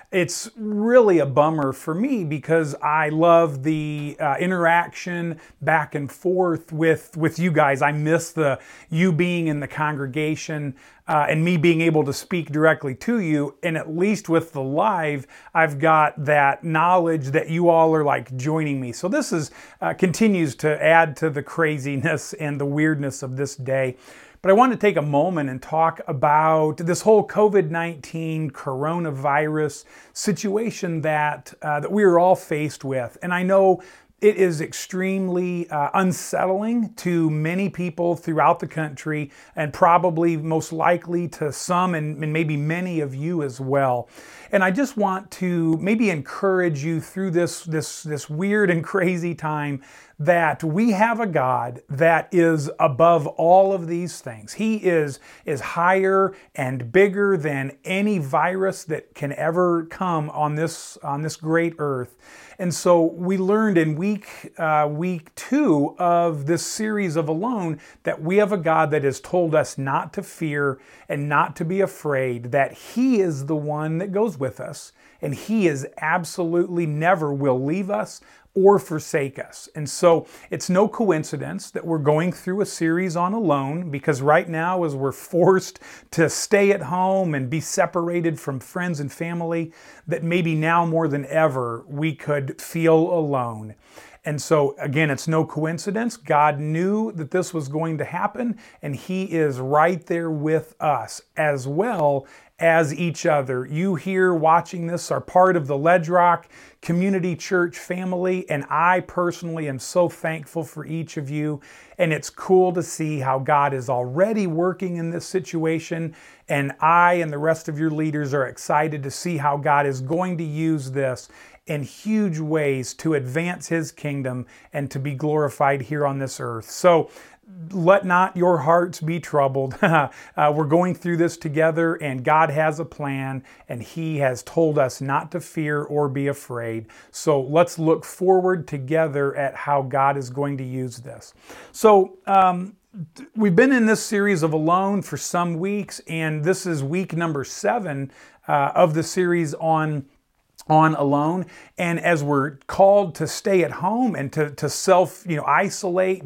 It's really a bummer for me because I love the interaction back and forth with you guys. I miss the you being in the congregation and me being able to speak directly to you. And at least with the live, I've got that knowledge that you all are like joining me. So this is continues to add to the craziness and the weirdness of this day. But I want to take a moment and talk about this whole COVID-19 coronavirus situation that we are all faced with. And I know it is extremely unsettling to many people throughout the country, and probably most likely to some and maybe many of you as well. And I just want to maybe encourage you through this weird and crazy time that we have a God that is above all of these things. He is higher and bigger than any virus that can ever come on this great earth. And so we learned in week 2 of this series of Alone that we have a God that has told us not to fear and not to be afraid, that He is the one that goes with us, and He is absolutely never will leave us or forsake us. And so it's no coincidence that we're going through a series on Alone, because right now, as we're forced to stay at home and be separated from friends and family, that maybe now more than ever we could feel alone. And so again, it's no coincidence. God knew that this was going to happen, and He is right there with us as well as each other. You here watching this are part of the Ledge Rock Community Church family, and I personally am so thankful for each of you. And it's cool to see how God is already working in this situation, and I and the rest of your leaders are excited to see how God is going to use this in huge ways to advance His kingdom and to be glorified here on this earth. So let not your hearts be troubled. We're going through this together, and God has a plan, and He has told us not to fear or be afraid. So let's look forward together at how God is going to use this. So we've been in this series of Alone for some weeks, and this is week number 7 of the series on Alone. And as we're called to stay at home and to self isolate,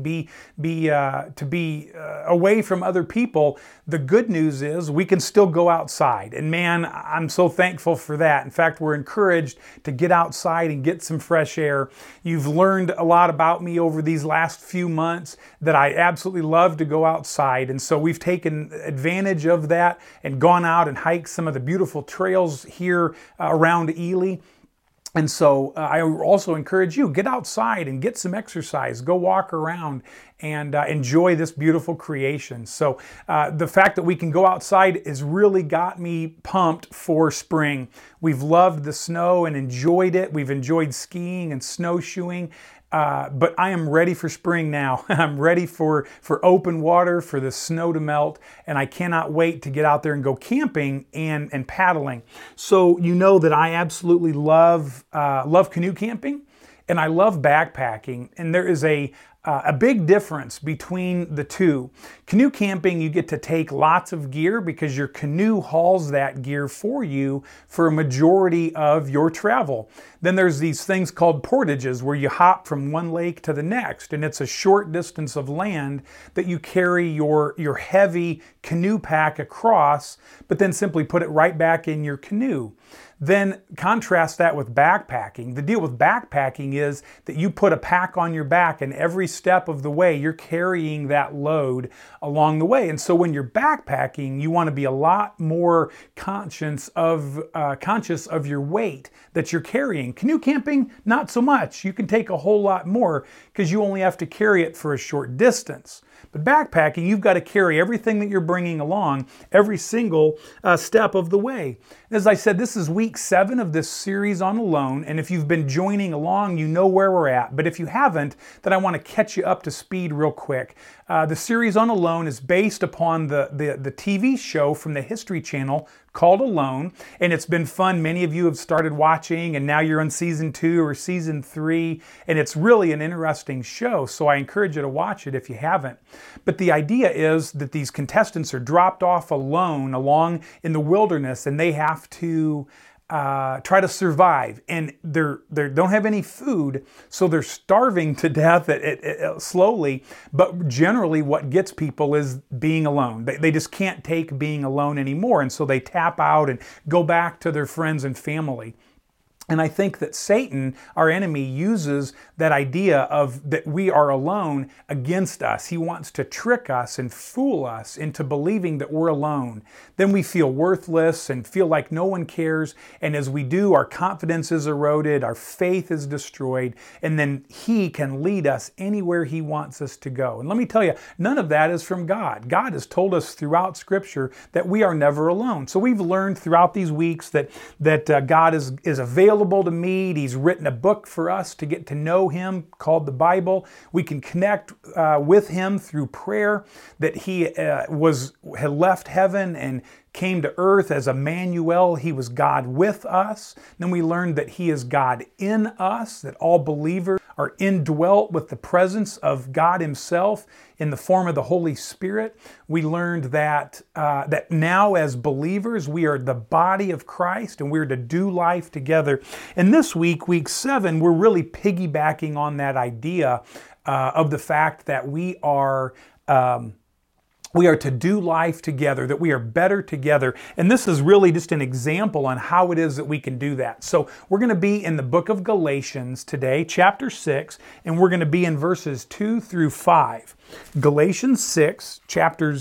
to be away from other people, the good news is we can still go outside. And man, I'm so thankful for that. In fact, we're encouraged to get outside and get some fresh air. You've learned a lot about me over these last few months that I absolutely love to go outside. And so we've taken advantage of that and gone out and hiked some of the beautiful trails here around Ely. And so I also encourage you, get outside and get some exercise, go walk around and enjoy this beautiful creation. So the fact that we can go outside has really got me pumped for spring. We've loved the snow and enjoyed it. We've enjoyed skiing and snowshoeing. But I am ready for spring now. I'm ready for open water, for the snow to melt, and I cannot wait to get out there and go camping and paddling. So you know that I absolutely love canoe camping, and I love backpacking, and there is a big difference between the two. Canoe camping, you get to take lots of gear because your canoe hauls that gear for you for a majority of your travel. Then there's these things called portages where you hop from one lake to the next, and it's a short distance of land that you carry your heavy canoe pack across, but then simply put it right back in your canoe. Then contrast that with backpacking. The deal with backpacking is that you put a pack on your back, and every step of the way you're carrying that load along the way. And so when you're backpacking, you want to be a lot more conscious of your weight that you're carrying. Canoe camping, not so much. You can take a whole lot more because you only have to carry it for a short distance. But backpacking, you've got to carry everything that you're bringing along every single step of the way. As I said, this is week 7 of this series on Alone, and if you've been joining along, you know where we're at. But if you haven't, then I want to catch you up to speed real quick. The series on Alone is based upon the TV show from the History Channel called Alone, and it's been fun. Many of you have started watching, and now you're on season 2 or season 3, and it's really an interesting show, so I encourage you to watch it if you haven't. But the idea is that these contestants are dropped off alone along in the wilderness, and they have to try to survive, and they don't have any food, so they're starving to death slowly. But generally, what gets people is being alone. They just can't take being alone anymore, and so they tap out and go back to their friends and family. And I think that Satan, our enemy, uses that idea of that we are alone against us. He wants to trick us and fool us into believing that we're alone. Then we feel worthless and feel like no one cares. And as we do, our confidence is eroded, our faith is destroyed, and then he can lead us anywhere he wants us to go. And let me tell you, none of that is from God. God has told us throughout Scripture that we are never alone. So we've learned throughout these weeks that God is available to meet. He's written a book for us to get to know him called the Bible. We can connect with him through prayer, that he had left heaven and came to earth as Emmanuel. He was God with us. Then we learned that he is God in us, that all believers are indwelt with the presence of God himself in the form of the Holy Spirit. We learned that now as believers, we are the body of Christ and we're to do life together. And this week, week 7, we're really piggybacking on that idea of the fact that we are to do life together, that we are better together. And this is really just an example on how it is that we can do that. So we're going to be in the book of Galatians today, chapter 6, and we're going to be in verses 2 through 5. Galatians 6, chapter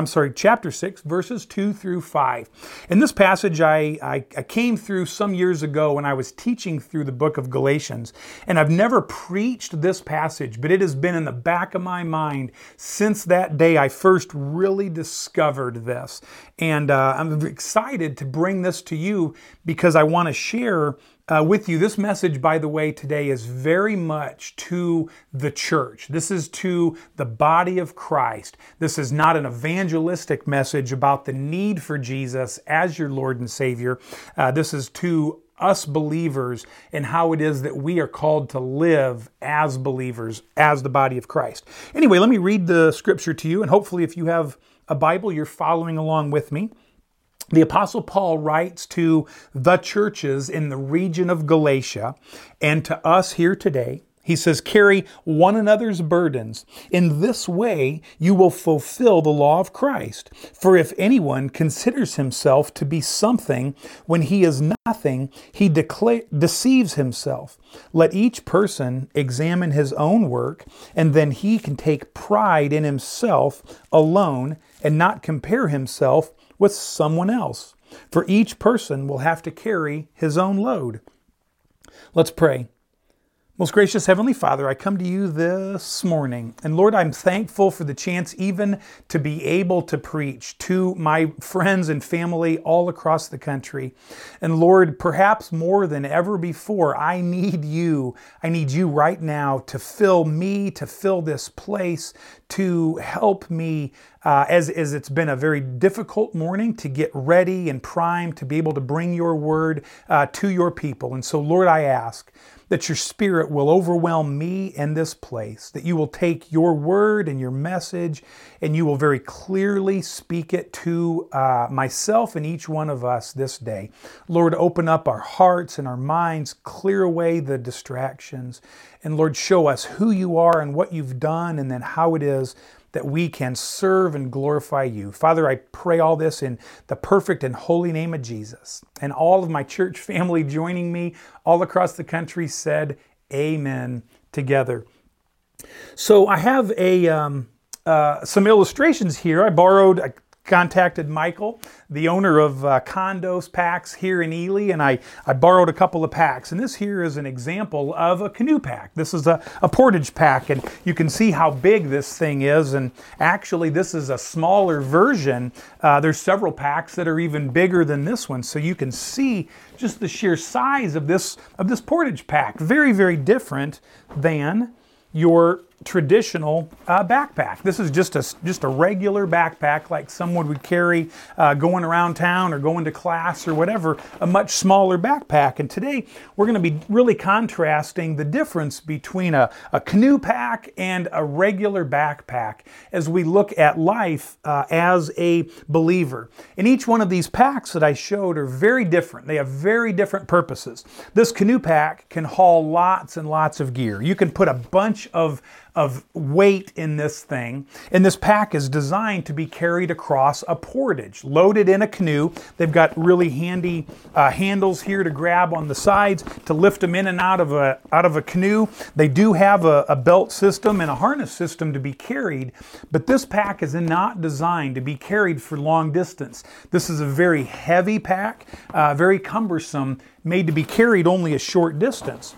6, verses 2 through 5. In this passage, I came through some years ago when I was teaching through the book of Galatians, and I've never preached this passage, but it has been in the back of my mind since that day I first really discovered this. And I'm excited to bring this to you because I want to share with you. This message, by the way, today is very much to the church. This is to the body of Christ. This is not an evangelistic message about the need for Jesus as your Lord and Savior. This is to us believers and how it is that we are called to live as believers, as the body of Christ. Anyway, let me read the scripture to you, and hopefully if you have a Bible, you're following along with me. The Apostle Paul writes to the churches in the region of Galatia and to us here today. He says, carry one another's burdens. In this way, you will fulfill the law of Christ. For if anyone considers himself to be something when he is nothing, he deceives himself. Let each person examine his own work, and then he can take pride in himself alone and not compare himself with someone else. For each person will have to carry his own load. Let's pray. Most gracious Heavenly Father, I come to you this morning. And Lord, I'm thankful for the chance even to be able to preach to my friends and family all across the country. And Lord, perhaps more than ever before, I need you. I need you right now to fill me, to fill this place, to help me as it's been a very difficult morning to get ready and primed to be able to bring your word to your people. And so, Lord, I ask that your Spirit will overwhelm me in this place, that you will take your word and your message and you will very clearly speak it to myself and each one of us this day. Lord, open up our hearts and our minds, clear away the distractions, and Lord, show us who you are and what you've done and then how it is that we can serve and glorify you. Father, I pray all this in the perfect and holy name of Jesus. And all of my church family joining me all across the country said, amen, together. So I have some illustrations here. I contacted Michael, the owner of Condos Packs here in Ely, and I borrowed a couple of packs. And this here is an example of a canoe pack. This is a portage pack, and you can see how big this thing is. And actually, this is a smaller version. There's several packs that are even bigger than this one, so you can see just the sheer size of this portage pack. Very, very different than your traditional backpack. This is just a regular backpack like someone would carry going around town or going to class or whatever, a much smaller backpack. And today we're going to be really contrasting the difference between a canoe pack and a regular backpack as we look at life as a believer. And each one of these packs that I showed are very different. They have very different purposes. This canoe pack can haul lots and lots of gear. You can put a bunch of weight in this thing, and this pack is designed to be carried across a portage, loaded in a canoe. They've got really handy handles here to grab on the sides to lift them in and out of a canoe. They do have a belt system and a harness system to be carried, but this pack is not designed to be carried for long distance. This is a very heavy pack, very cumbersome, made to be carried only a short distance.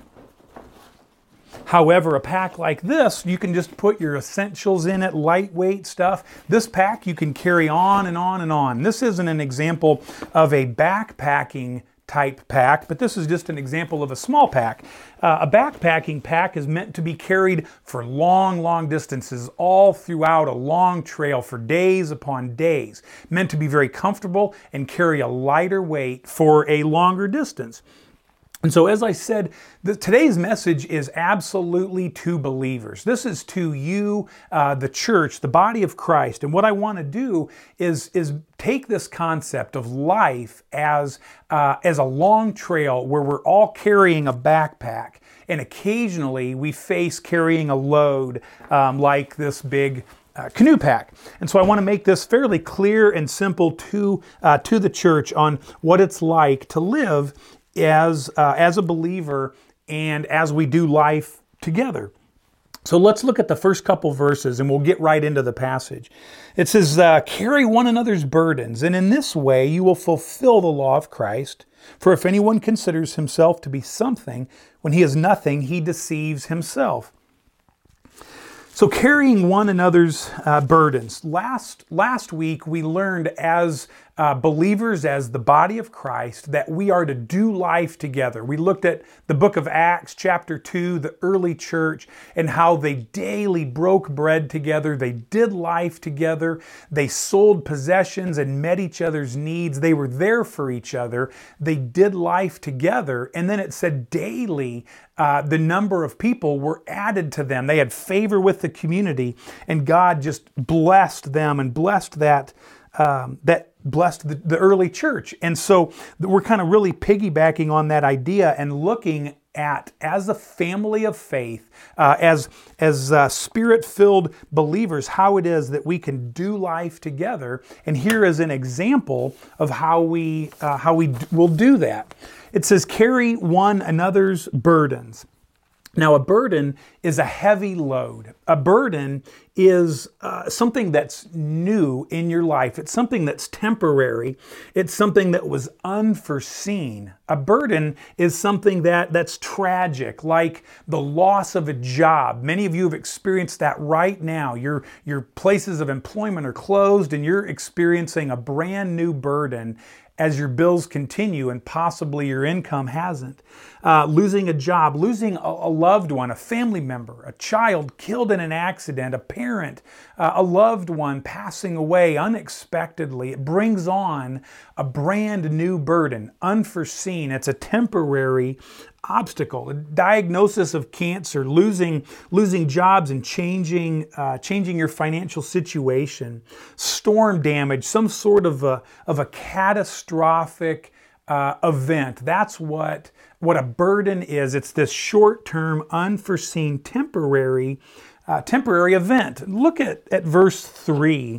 However, a pack like this, you can just put your essentials in it, lightweight stuff. This pack you can carry on and on and on. This isn't an example of a backpacking type pack, but this is just an example of a small pack. A backpacking pack is meant to be carried for long, long distances, all throughout a long trail for days upon days. Meant to be very comfortable and carry a lighter weight for a longer distance. And so, as I said, today's message is absolutely to believers. This is to you, the church, the body of Christ. And what I want to do is take this concept of life as a long trail where we're all carrying a backpack. And occasionally we face carrying a load like this big canoe pack. And so I want to make this fairly clear and simple to the church on what it's like to live as a believer and as we do life together. So let's look at the first couple verses and we'll get right into the passage. It says, carry one another's burdens, and in this way you will fulfill the law of Christ. For if anyone considers himself to be something when he is nothing, he deceives himself. So carrying one another's burdens. Last week we learned as believers, as the body of Christ, that we are to do life together. We looked at the book of Acts, chapter 2, the early church, and how they daily broke bread together. They did life together. They sold possessions and met each other's needs. They were there for each other. They did life together. And then it said daily, the number of people were added to them. They had favor with the community, and God just blessed them and blessed blessed the early church. And so we're kind of really piggybacking on that idea and looking at, as a family of faith, as spirit-filled believers, how it is that we can do life together. And here is an example of how we will do that. It says, carry one another's burdens. Now, a burden is a heavy load. A burden is something that's new in your life. It's something that's temporary. It's something that was unforeseen. A burden is something that's tragic, like the loss of a job. Many of you have experienced that right now. Your places of employment are closed and you're experiencing a brand new burden as your bills continue and possibly your income hasn't. Losing a job, losing a loved one, a family member, a child killed in an accident, a parent, a loved one passing away unexpectedly. It brings on a brand new burden, unforeseen. It's a temporary obstacle. A diagnosis of cancer, losing jobs and changing your financial situation, storm damage, some sort of a catastrophic event. That's what a burden is. It's this short-term, unforeseen, temporary event. Look at verse 3.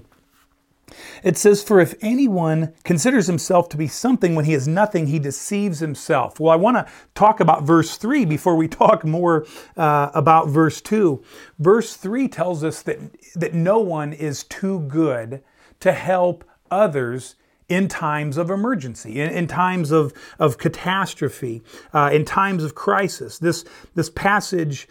It says, for if anyone considers himself to be something when he is nothing, he deceives himself. Well, I want to talk about verse 3 before we talk more about verse 2. Verse 3 tells us that no one is too good to help others in times of emergency, in times of catastrophe, in times of crisis. This passage,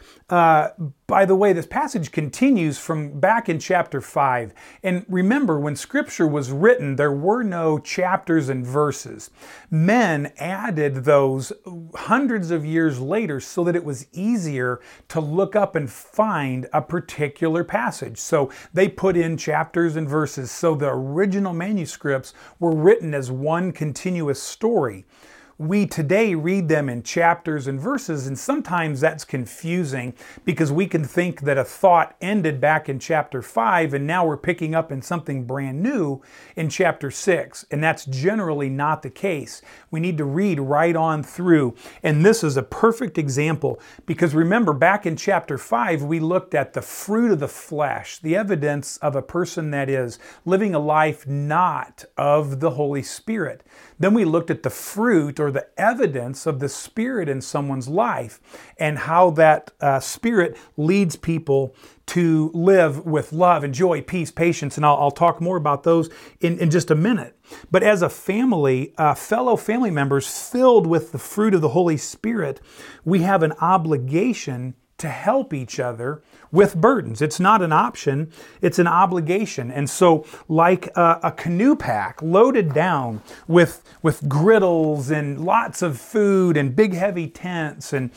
by the way, this passage continues from back in chapter 5. And remember, when Scripture was written, there were no chapters and verses. Men added those hundreds of years later so that it was easier to look up and find a particular passage. So they put in chapters and verses. So the original manuscripts were written as one continuous story. We today read them in chapters and verses, and sometimes that's confusing because we can think that a thought ended back in chapter 5 and now we're picking up in something brand new in chapter 6, and that's generally not the case. We need to read right on through, and this is a perfect example because remember, back in chapter 5 we looked at the fruit of the flesh, the evidence of a person that is living a life not of the Holy Spirit. Then we looked at the fruit or the evidence of the Spirit in someone's life and how that Spirit leads people to live with love and joy, peace, patience, and I'll talk more about those in just a minute. But as a family, fellow family members filled with the fruit of the Holy Spirit, we have an obligation to help each other with burdens. It's not an option, it's an obligation. And so like a canoe pack loaded down with griddles and lots of food and big heavy tents and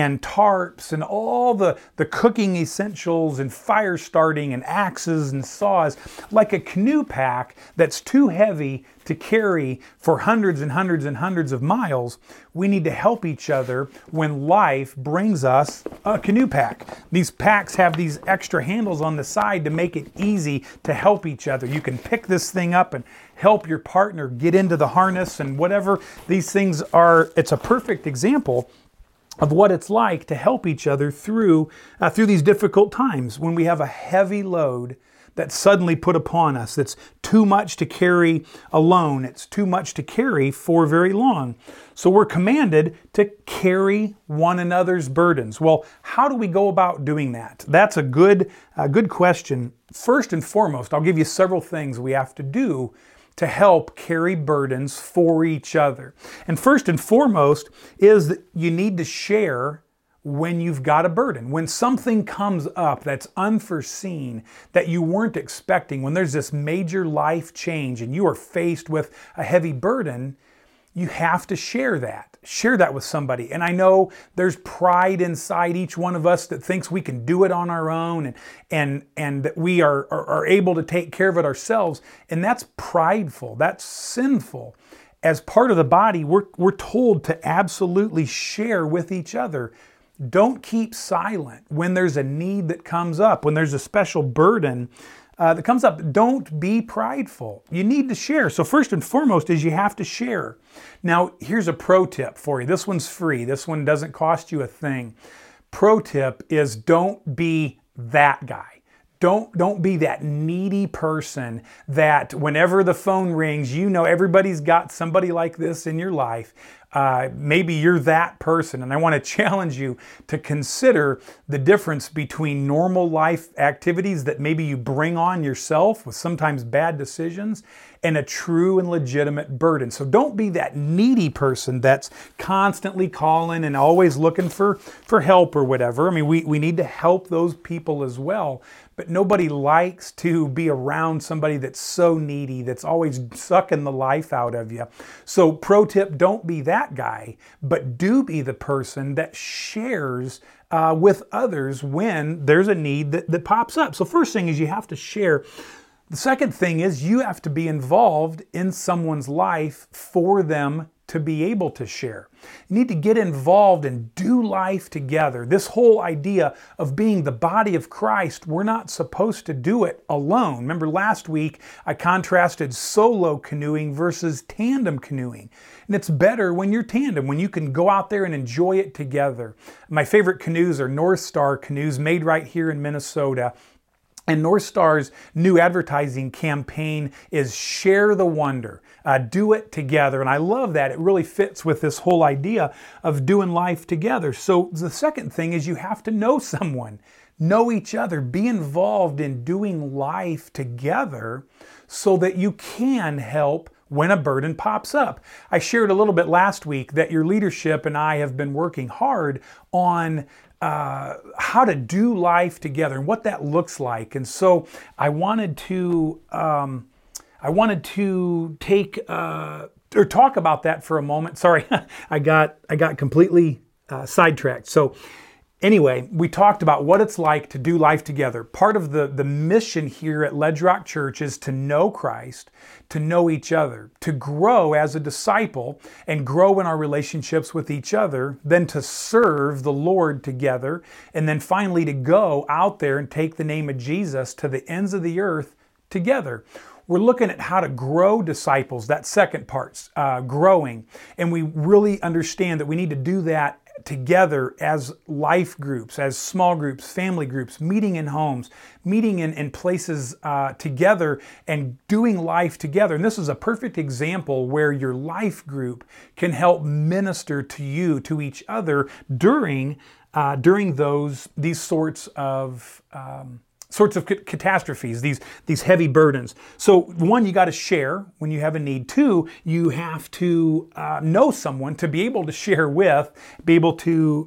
tarps and all the cooking essentials and fire starting and axes and saws, like a canoe pack that's too heavy to carry for hundreds and hundreds and hundreds of miles, we need to help each other when life brings us a canoe pack. These packs have these extra handles on the side to make it easy to help each other. You can pick this thing up and help your partner get into the harness and whatever these things are. It's a perfect example of what it's like to help each other through these difficult times when we have a heavy load that's suddenly put upon us. That's too much to carry alone. It's too much to carry for very long. So we're commanded to carry one another's burdens. Well, how do we go about doing that? That's a good question. First and foremost, I'll give you several things we have to do to help carry burdens for each other. And first and foremost is that you need to share when you've got a burden. When something comes up that's unforeseen, that you weren't expecting, when there's this major life change and you are faced with a heavy burden, you have to share that. Share that with somebody. And I know there's pride inside each one of us that thinks we can do it on our own and that we are able to take care of it ourselves. And that's prideful. That's sinful. As part of the body, we're told to absolutely share with each other. Don't keep silent when there's a need that comes up, when there's a special burden that comes up. Don't be prideful. You need to share. So first and foremost is you have to share. Now, here's a pro tip for you. This one's free. This one doesn't cost you a thing. Pro tip is don't be that guy. Don't be that needy person that whenever the phone rings, you know everybody's got somebody like this in your life. Maybe you're that person, and I want to challenge you to consider the difference between normal life activities that maybe you bring on yourself with sometimes bad decisions and a true and legitimate burden. So don't be that needy person that's constantly calling and always looking for help or whatever. I mean, we need to help those people as well. But nobody likes to be around somebody that's so needy, that's always sucking the life out of you. So pro tip, don't be that guy, but do be the person that shares with others when there's a need that pops up. So first thing is you have to share. The second thing is you have to be involved in someone's life for them to be able to share. You need to get involved and do life together. This whole idea of being the body of Christ, we're not supposed to do it alone. Remember last week I contrasted solo canoeing versus tandem canoeing. And it's better when you're tandem, when you can go out there and enjoy it together. My favorite canoes are North Star canoes made right here in Minnesota. And North Star's new advertising campaign is Share the Wonder. Do it together. And I love that. It really fits with this whole idea of doing life together. So the second thing is you have to know someone. Know each other. Be involved in doing life together so that you can help when a burden pops up. I shared a little bit last week that your leadership and I have been working hard on how to do life together and what that looks like. And so I wanted to take or talk about that for a moment. Sorry, I got completely sidetracked. So anyway, we talked about what it's like to do life together. Part of the mission here at Ledge Rock Church is to know Christ, to know each other, to grow as a disciple and grow in our relationships with each other, then to serve the Lord together, and then finally to go out there and take the name of Jesus to the ends of the earth together. We're looking at how to grow disciples, that second part, growing. And we really understand that we need to do that together as life groups, as small groups, family groups, meeting in homes, meeting in places together and doing life together. And this is a perfect example where your life group can help minister to you, to each other during these sorts of catastrophes, these heavy burdens. So one, you got to share when you have a need. Two, you have to know someone to be able to share with, be able to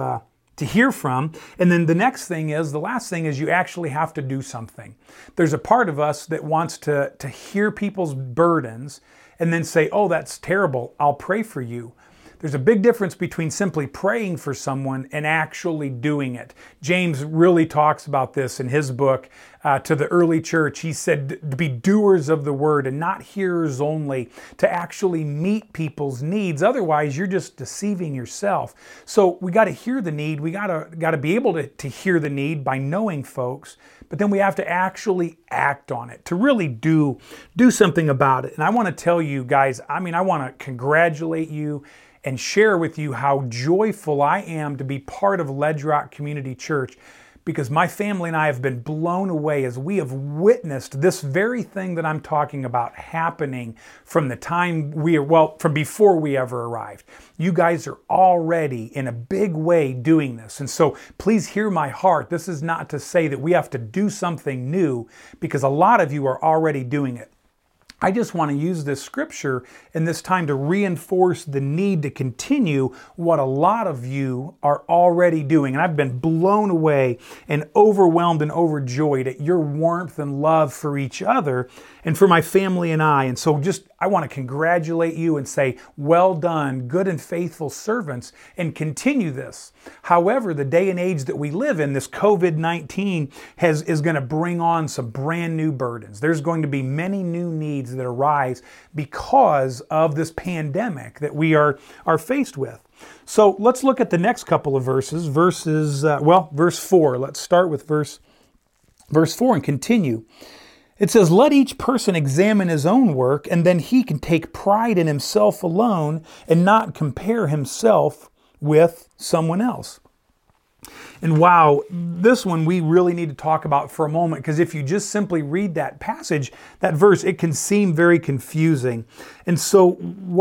hear from. And then the last thing is you actually have to do something. There's a part of us that wants to hear people's burdens and then say, oh, that's terrible, I'll pray for you. There's a big difference between simply praying for someone and actually doing it. James really talks about this in his book to the early church. He said to be doers of the word and not hearers only, to actually meet people's needs. Otherwise, you're just deceiving yourself. So we got to hear the need. We got to be able to hear the need by knowing folks, but then we have to actually act on it, to really do something about it. And I want to tell you guys, I want to congratulate you and share with you how joyful I am to be part of Ledge Rock Community Church, because my family and I have been blown away as we have witnessed this very thing that I'm talking about happening from the time from before we ever arrived. You guys are already in a big way doing this. And so please hear my heart. This is not to say that we have to do something new, because a lot of you are already doing it. I just want to use this scripture in this time to reinforce the need to continue what a lot of you are already doing. And I've been blown away and overwhelmed and overjoyed at your warmth and love for each other and for my family and I. And so I want to congratulate you and say, well done, good and faithful servants, and continue this. However, the day and age that we live in, this COVID-19 is going to bring on some brand new burdens. There's going to be many new needs that arise because of this pandemic that we are faced with. So let's look at the next couple of verses. Verse 4. Let's start with verse 4 and continue. It says, let each person examine his own work, and then he can take pride in himself alone and not compare himself with someone else. And wow, this one we really need to talk about for a moment, because if you just simply read that passage, that verse, it can seem very confusing. And so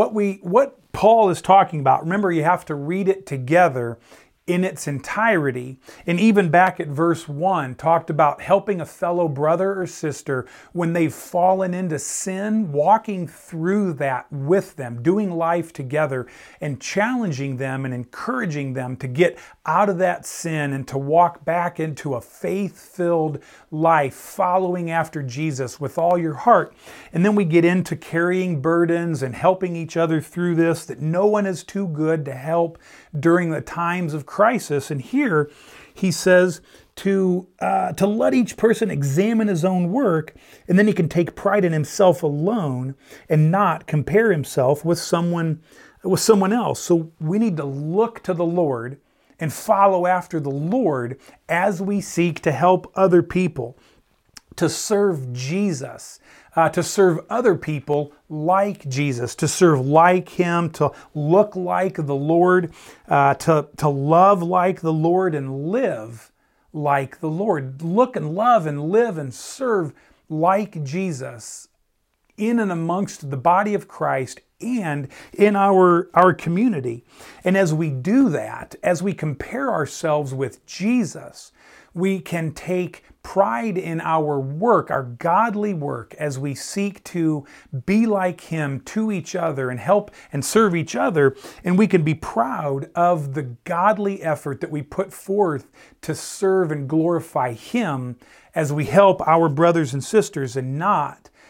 what Paul is talking about, remember, you have to read it together in its entirety. And even back at verse 1, talked about helping a fellow brother or sister when they've fallen into sin, walking through that with them, doing life together, and challenging them and encouraging them to get out of that sin and to walk back into a faith-filled life, following after Jesus with all your heart. And then we get into carrying burdens and helping each other through this, that no one is too good to help during the times of crisis. And here he says to let each person examine his own work, and then he can take pride in himself alone and not compare himself with someone else. So we need to look to the Lord and follow after the Lord as we seek to help other people, to serve Jesus, to serve other people like Jesus, to serve like Him, to look like the Lord, to love like the Lord and live like the Lord. Look and love and live and serve like Jesus in and amongst the body of Christ and in our community. And as we do that, as we compare ourselves with Jesus, we can take pride in our work, our godly work, as we seek to be like Him to each other and help and serve each other. And we can be proud of the godly effort that we put forth to serve and glorify Him as we help our brothers and sisters, and not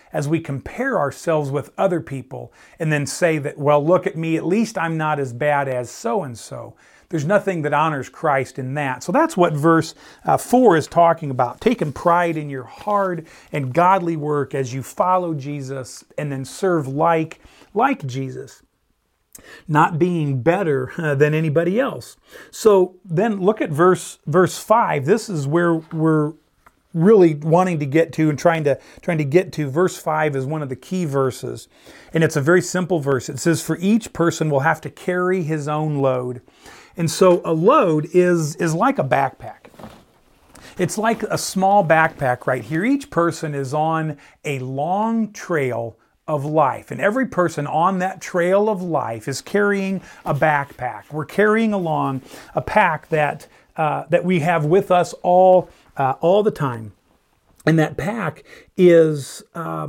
as we compare ourselves with other people and then say that, well, look at me, at least I'm not as bad as so-and-so. There's nothing that honors Christ in that. So that's what verse 4 is talking about. Taking pride in your hard and godly work as you follow Jesus and then serve like Jesus. Not being better than anybody else. So then look at verse 5. This is where we're really wanting to get to and trying to get to. Verse 5 is one of the key verses. And it's a very simple verse. It says, for each person will have to carry his own load. And so a load is like a backpack. It's like a small backpack right here. Each person is on a long trail of life. And every person on that trail of life is carrying a backpack. We're carrying along a pack that we have with us all the time. And that pack is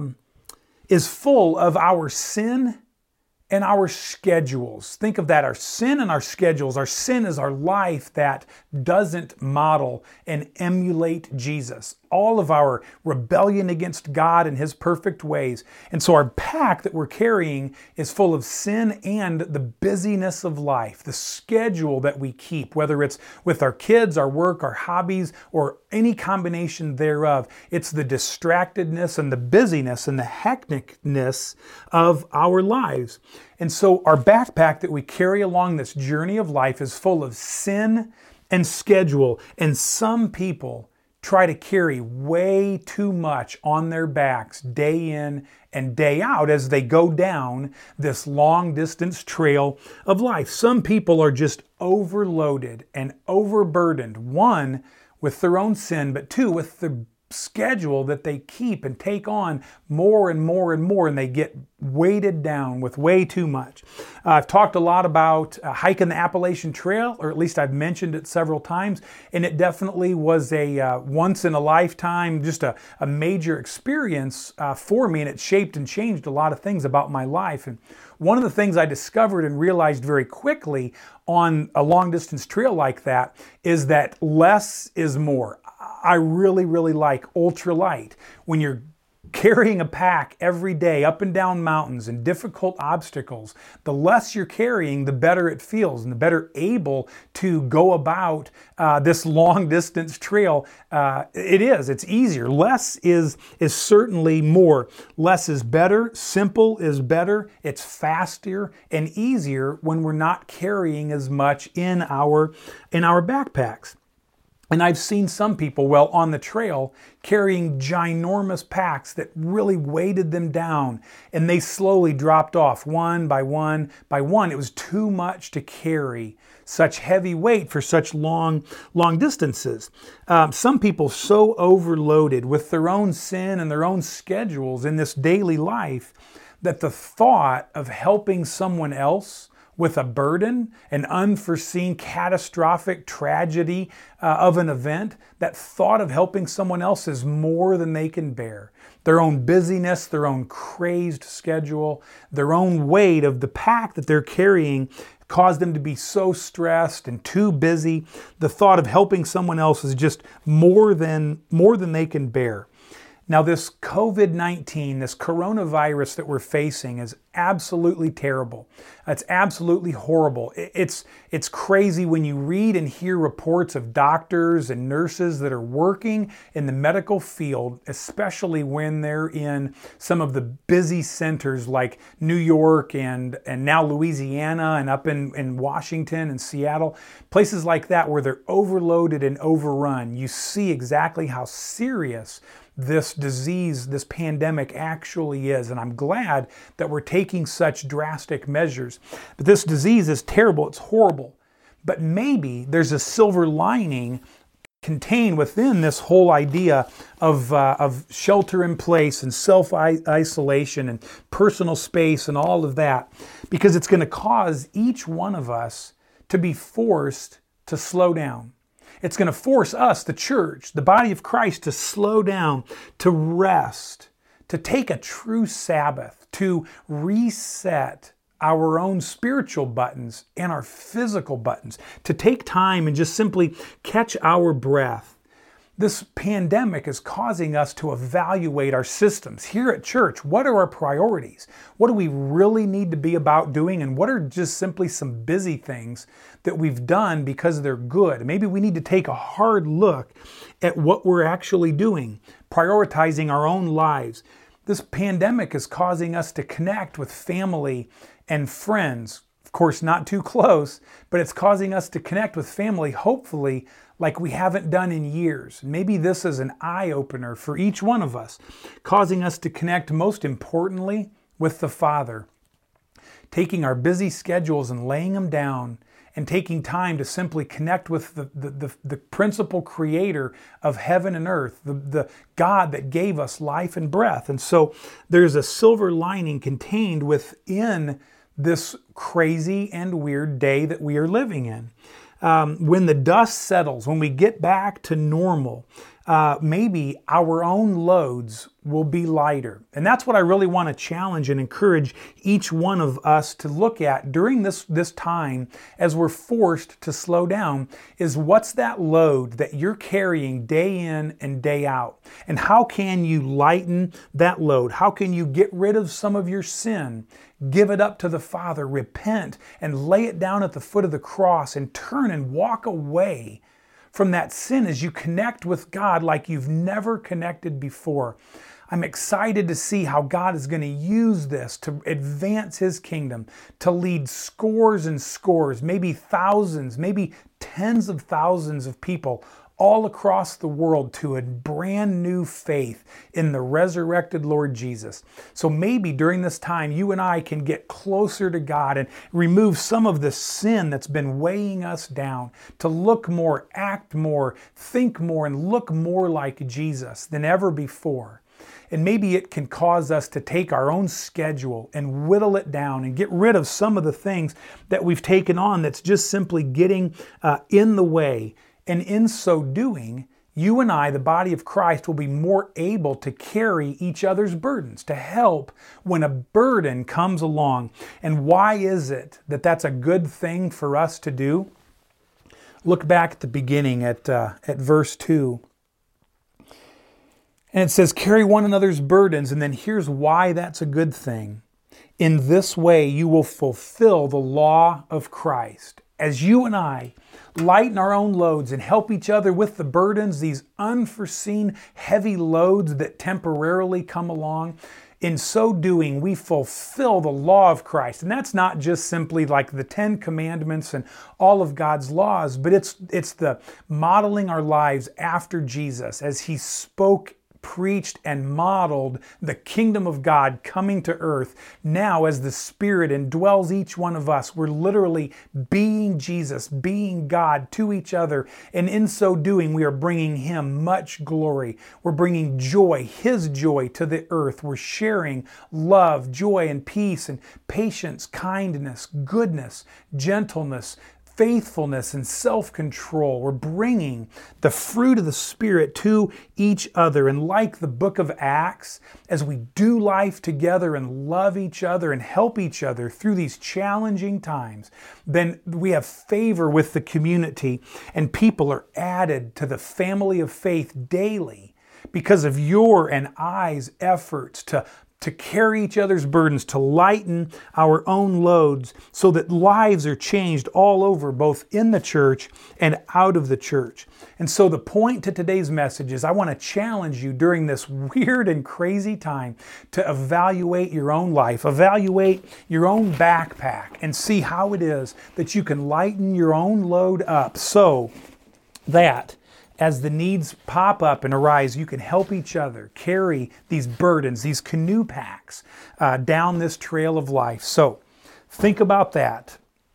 full of our sin and our schedules. Think of that, our sin and our schedules. Our sin is our life that doesn't model and emulate Jesus. All of our rebellion against God and His perfect ways. And so our pack that we're carrying is full of sin and the busyness of life, the schedule that we keep, whether it's with our kids, our work, our hobbies, or any combination thereof. It's the distractedness and the busyness and the hecticness of our lives. And so our backpack that we carry along this journey of life is full of sin and schedule. And some people try to carry way too much on their backs day in and day out as they go down this long distance trail of life. Some people are just overloaded and overburdened, one, with their own sin, but two, with the schedule that they keep and take on more and more and more, and they get weighted down with way too much. I've talked a lot about hiking the Appalachian Trail, or at least I've mentioned it several times, and it definitely was a once in a lifetime, just a major experience for me, and it shaped and changed a lot of things about my life. And one of the things I discovered and realized very quickly on a long distance trail like that is that less is more. I really, really like ultralight. When you're carrying a pack every day up and down mountains and difficult obstacles, the less you're carrying, the better it feels and the better able to go about this long distance trail. It's easier. Less is certainly more. Less is better. Simple is better. It's faster and easier when we're not carrying as much in our backpacks. And I've seen some people, on the trail, carrying ginormous packs that really weighted them down, and they slowly dropped off one by one by one. It was too much to carry such heavy weight for such long distances. Some people so overloaded with their own sin and their own schedules in this daily life that the thought of helping someone else with a burden, an unforeseen catastrophic tragedy of an event, that thought of helping someone else is more than they can bear. Their own busyness, their own crazed schedule, their own weight of the pack that they're carrying caused them to be so stressed and too busy. The thought of helping someone else is just more than they can bear. Now, this COVID-19, this coronavirus that we're facing is absolutely terrible. It's absolutely horrible. It's crazy when you read and hear reports of doctors and nurses that are working in the medical field, especially when they're in some of the busy centers like New York and now Louisiana and up in Washington and Seattle, places like that where they're overloaded and overrun. You see exactly how serious this disease, this pandemic actually is. And I'm glad that we're taking such drastic measures. But this disease is terrible. It's horrible. But maybe there's a silver lining contained within this whole idea of shelter in place and self-isolation and personal space and all of that, because it's going to cause each one of us to be forced to slow down. It's going to force us, the church, the body of Christ, to slow down, to rest, to take a true Sabbath, to reset our own spiritual buttons and our physical buttons, to take time and just simply catch our breath. This pandemic is causing us to evaluate our systems. Here at church, what are our priorities? What do we really need to be about doing? And what are just simply some busy things that we've done because they're good? Maybe we need to take a hard look at what we're actually doing, prioritizing our own lives. This pandemic is causing us to connect with family and friends. Of course, not too close, but it's causing us to connect with family, hopefully, like we haven't done in years. Maybe this is an eye-opener for each one of us, causing us to connect most importantly with the Father. Taking our busy schedules and laying them down and taking time to simply connect with the principal creator of heaven and earth, the God that gave us life and breath. And so there's a silver lining contained within this crazy and weird day that we are living in. When the dust settles, when we get back to normal, maybe our own loads will be lighter. And that's what I really want to challenge and encourage each one of us to look at during this time as we're forced to slow down, is what's that load that you're carrying day in and day out? And how can you lighten that load? How can you get rid of some of your sin? Give it up to the Father, repent, and lay it down at the foot of the cross and turn and walk away from that sin as you connect with God like you've never connected before. I'm excited to see how God is going to use this to advance His kingdom, to lead scores and scores, maybe thousands, maybe tens of thousands of people all across the world to a brand new faith in the resurrected Lord Jesus. So maybe during this time, you and I can get closer to God and remove some of the sin that's been weighing us down, to look more, act more, think more, and look more like Jesus than ever before. And maybe it can cause us to take our own schedule and whittle it down and get rid of some of the things that we've taken on that's just simply getting in the way. And in so doing, you and I, the body of Christ, will be more able to carry each other's burdens, to help when a burden comes along. And why is it that that's a good thing for us to do? Look back at the beginning at verse 2. And it says, carry one another's burdens. And then here's why that's a good thing. In this way, you will fulfill the law of Christ. As you and I lighten our own loads and help each other with the burdens, these unforeseen heavy loads that temporarily come along, in so doing, we fulfill the law of Christ. And that's not just simply like the 10 commandments and all of God's laws, but it's the modeling our lives after Jesus as He spoke, preached, and modeled the kingdom of God coming to earth. Now, as the Spirit indwells each one of us, we're literally being Jesus, being God to each other. And in so doing, we are bringing Him much glory. We're bringing joy, His joy, to the earth. We're sharing love, joy, and peace, and patience, kindness, goodness, gentleness, faithfulness, and self-control. We're bringing the fruit of the Spirit to each other. And like the book of Acts, as we do life together and love each other and help each other through these challenging times, then we have favor with the community, and people are added to the family of faith daily because of your and I's efforts to carry each other's burdens, to lighten our own loads, so that lives are changed all over, both in the church and out of the church. And so the point to today's message is I want to challenge you during this weird and crazy time to evaluate your own life, evaluate your own backpack, and see how it is that you can lighten your own load up so that as the needs pop up and arise, you can help each other carry these burdens, these canoe packs down this trail of life. So think about that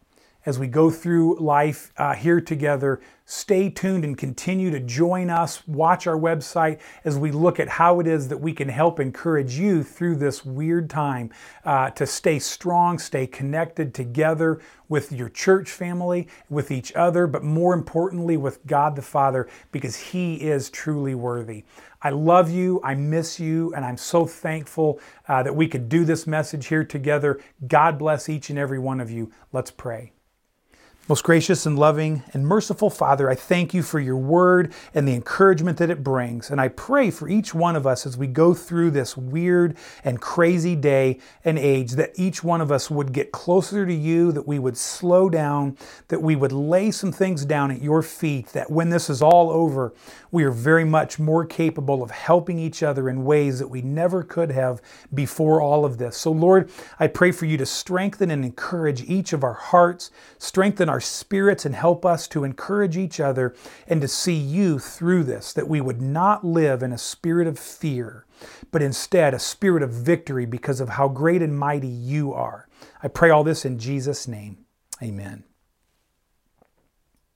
as we go through life here together. Stay tuned and continue to join us. Watch our website as we look at how it is that we can help encourage you through this weird time to stay strong, stay connected together with your church family, with each other, but more importantly with God the Father, because He is truly worthy. I love you, I miss you, and I'm so thankful that we could do this message here together. God bless each and every one of you. Let's pray. Most gracious and loving and merciful Father, I thank you for your word and the encouragement that it brings. And I pray for each one of us as we go through this weird and crazy day and age, that each one of us would get closer to you, that we would slow down, that we would lay some things down at your feet, that when this is all over, we are very much more capable of helping each other in ways that we never could have before all of this. So Lord, I pray for you to strengthen and encourage each of our hearts, strengthen our spirits, and help us to encourage each other and to see you through this, that we would not live in a spirit of fear, but instead a spirit of victory because of how great and mighty you are. I pray all this in Jesus' name. Amen.